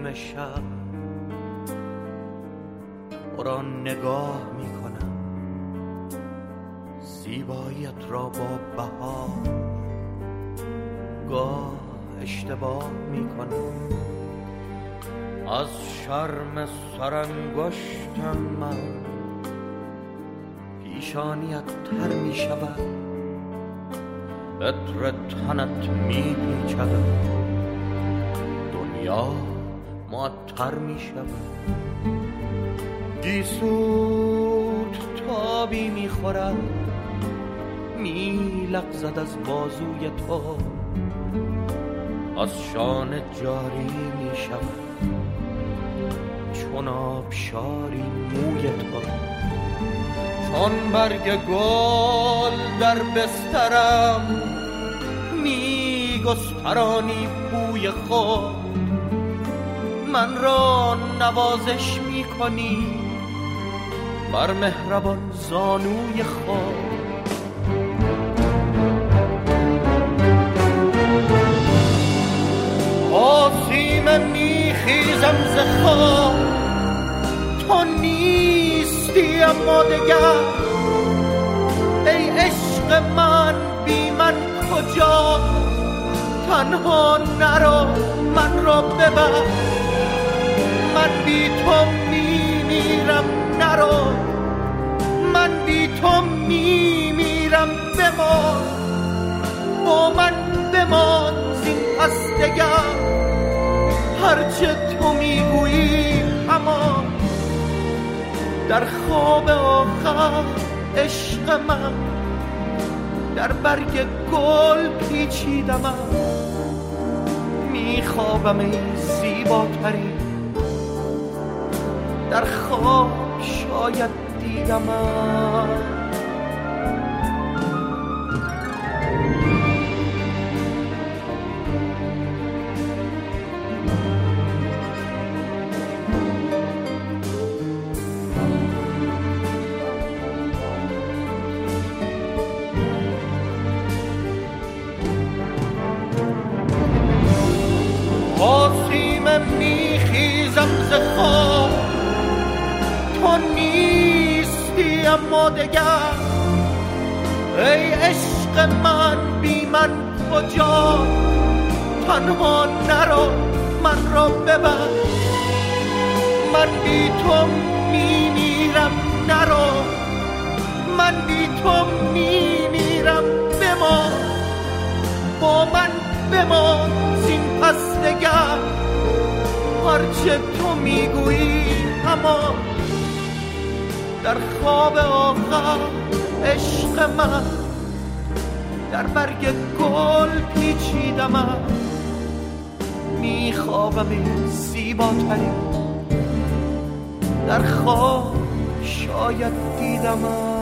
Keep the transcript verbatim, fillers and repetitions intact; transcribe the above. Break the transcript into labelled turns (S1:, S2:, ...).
S1: نیمه شب تو را نگاه می کنم، زیباییت را با بهار گاه اشتباه می کنم. از شرم سرانگشتم من پیشانیت تر می شود، عطر تنت می پیچد، دنیا معطر می شود. گیسوت تابی می خورد، می لغزد از بازوی تو، از شانه جاری می شود چون آبشاری موی تو. چون برگ گل در بسترم می گسترانی بوی خود، من را نوازش می کنی بر مهربان زانوی خود. آسیم می خیزم ز خواب، تو نیستی اما دگر. ای عشق من بی من کجا، تنها نرو من را ببر. من بی تو می میرم، نرو من بی تو می میرم. بمان با من بمان زین پس دگر، هرچه تو میگویی همان. در خواب آخر عشق من در برگ گل پیچیدم، میخوابم ای زیباتری، در خواب شاید دیدم. آسیم میخیزم ز خواب، تو نیستی اما دگر. ای عشق من بی من کجا، تنها نرو من را ببر. من بی تو می میرم، نرو من بی تو می میرم. بمان با من بمان زین پس دگر، هرچه تو میگویی همان. در خواب آخر عشق من در برگ گل پیچیدم، میخوابم این زیباتری، در خواب شاید دیدم.